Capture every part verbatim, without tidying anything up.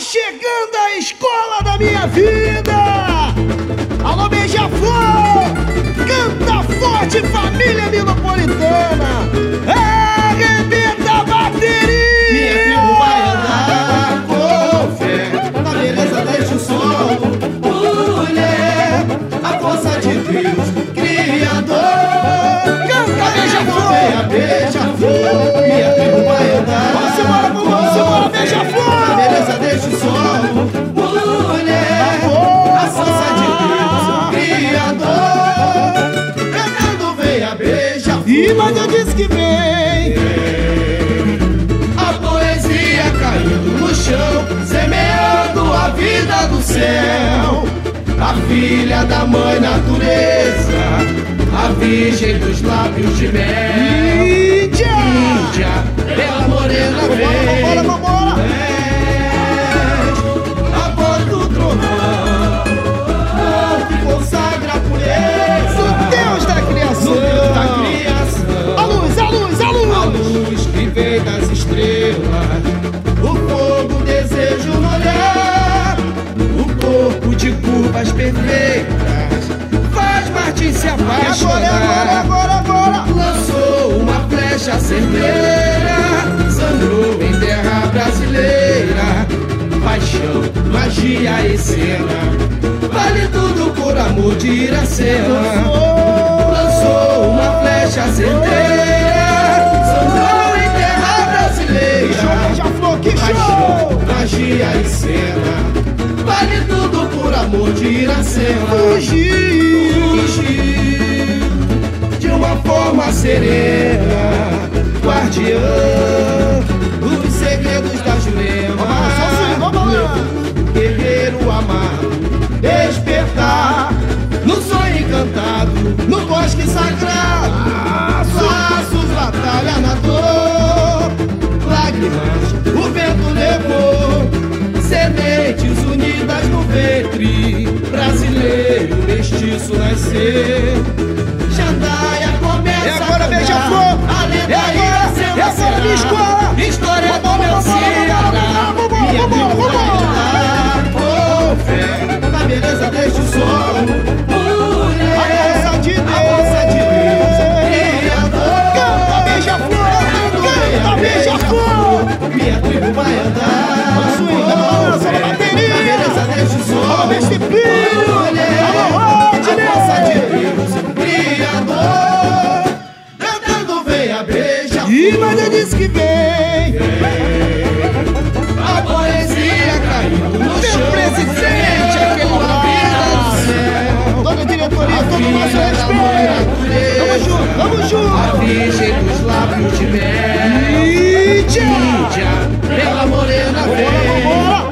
chegando a escola da minha vida. Alô, Beija-Flor, canta forte, família Milopolitana. Arrebenta a bateria. Minha tribo vai andar com fé na beleza deste solo. Mulher, a força de Deus, Criador. Canta, Beija-Flor. Venha, Beija-Flor. Minha tribo vai andar. Vamos embora, vamos embora, Beija-Flor. Na beleza deste solo. Mulher, a força de Deus, Criador. Cantando, venha, Beija-Flor. E mas eu disse que vem. A poesia caindo no chão, semeando a vida do céu. A filha da mãe natureza, a virgem dos lábios de mel. Índia, Índia, bela morena vem. vambora, vambora, vambora. És a voz do trovão, o que consagra a pureza. O Deus da criação. No Deus da criação. A luz, a luz, a A luz. luz que vem das estrelas, o fogo, desejo no olhar, o corpo de curvas perfeitas, faz Martim se apaixonar. Agora, agora, agora, agora. Lançou uma flecha certeira, sangrou em terra brasileira. Paixão, magia e cena, vale tudo por amor de Iracema. Lançou uma flecha certeira, sangrou em terra brasileira. Beija-Flor, que Paixão, show. magia e cena, vale tudo por amor de Iracema. Fugiu. Fugiu de uma forma serena, guardiã dos segredos da Jurema. Vamos lá, só assim, vamos lá. Guerreiro amado, despertar no sonho encantado, no bosque sagrado. Laços, batalha na dor, lágrimas o vento levou, sementes unidas no ventre brasileiro, mestiço nascer. Jandaia começa É agora, a cantar, Beija-Flor. a lenda É agora, Iracema é agora, será minha escola. história do Vambora, meu vambora, Ceará. vambora, vambora, Minha vambora, tribo vai vambora. andar com fé na beleza deste solo. Mulher, A força de Deus. a força de Deus, Criador. Canta, Beija-Flor, canta, Beija-Flor. Minha tribo vai andar Swing, com balança na fé bateria. na beleza deste Alô, solo. Disciplina. Mulher, Alô, a Rodney. força de Deus, Criador. Cantando vem a Beija-Flor. E mas eu disse que vem. A poesia caindo no Meu chão, presidente, aquele a lá. vida do céu. Toda a diretoria, todo o nosso Filha da mãe respeito. Tamo natureza, junto, tamo a junto. virgem dos lábios de mel. Índia. Índia, bela morena vem. Vambora,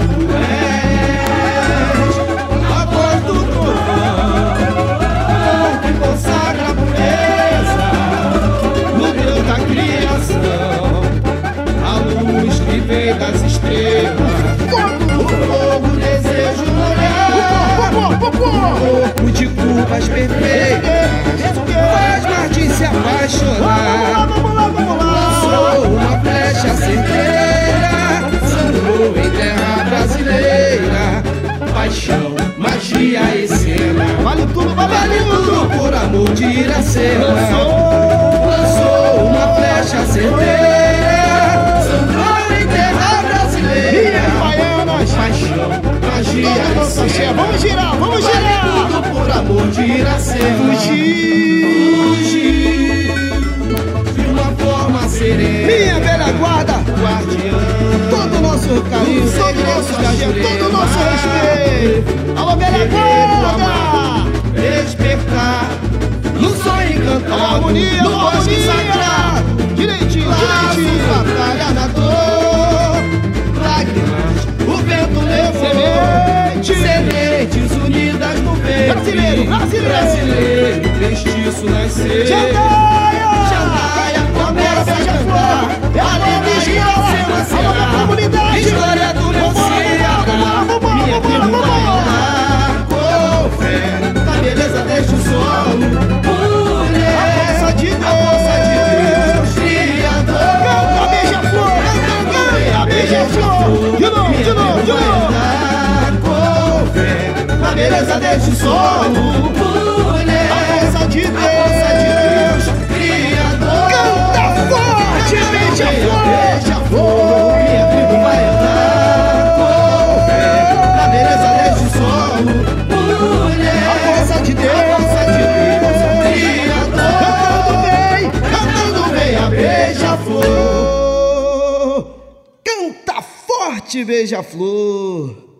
És a voz do trovão, que consagra a pureza, no Deus da criação. A luz que vem das estrelas, o fogo, desejo no olhar, corpo de curvas perfeitas, faz Martim se apaixonar. vamos lá, vamos lá. Lançou uma flecha certeira, sangrou em terra brasileira. Paixão, magia e cena, Vale tudo, vale vale tudo. tudo por amor de Iracema. Lançou uma flecha certeira, sangrou em terra brasileira. Baianas, Paixão, magia toda e nossa cheia. cena, Vamos girar, vamos vale girar. tudo por amor de Iracema. Fugir. Fugir de uma forma serena, Minha velha guarda, guardiã todo o nosso carinho, todo o nosso carinho, todo o nosso respeito. Alô, velha guarda. despertar no sonho encantado, Harmonia, no bosque sagrado. harmonia. Direitinho, Laços, direitinho. batalha na dor, lágrimas o vento levou, Semente. sementes unidas no ventre Brasileiro, brasileiro. brasileiro, mestiço nascer. Jandaia. Jandaia começa a Beija-Flor. cantar, É a a lenda lenda escola. Iracema Alô, minha será comunidade. história do meu Vambora, Ceará. vambora, vambora, Minha vambora, tribo vai vambora. andar com fé na beleza deste solo. Mulher, A força de Deus. a força de Deus, Criador. Canta, Beija-Flor. Canta, Beija-Flor. De novo, de novo, de novo. beleza deste solo. Mulher, a força de Deus, a força de Deus, Criador. Canta forte, beija-flor, beija-flor, minha tribo vai andar com fé na beleza deste solo. Mulher, a força de Deus, a força de Deus, Criador. Cantando bem, cantando bem a beija-flor. Canta forte, beija-flor.